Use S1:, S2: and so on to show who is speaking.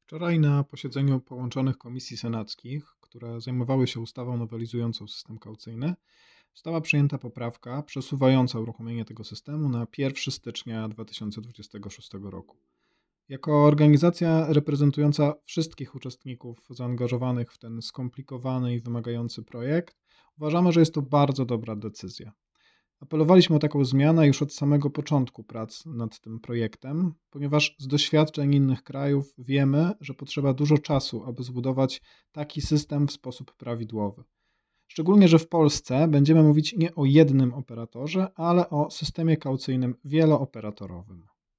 S1: Wczoraj na posiedzeniu połączonych komisji senackich, które zajmowały się ustawą nowelizującą system kaucyjny, została przyjęta poprawka przesuwająca uruchomienie tego systemu na 1 stycznia 2026 roku. Jako organizacja reprezentująca wszystkich uczestników zaangażowanych w ten skomplikowany i wymagający projekt, uważamy, że jest to bardzo dobra decyzja. Apelowaliśmy o taką zmianę już od samego początku prac nad tym projektem, ponieważ z doświadczeń innych krajów wiemy, że potrzeba dużo czasu, aby zbudować taki system w sposób prawidłowy. Szczególnie, że w Polsce będziemy mówić nie o jednym operatorze, ale o systemie kaucyjnym wieloooperatorowym.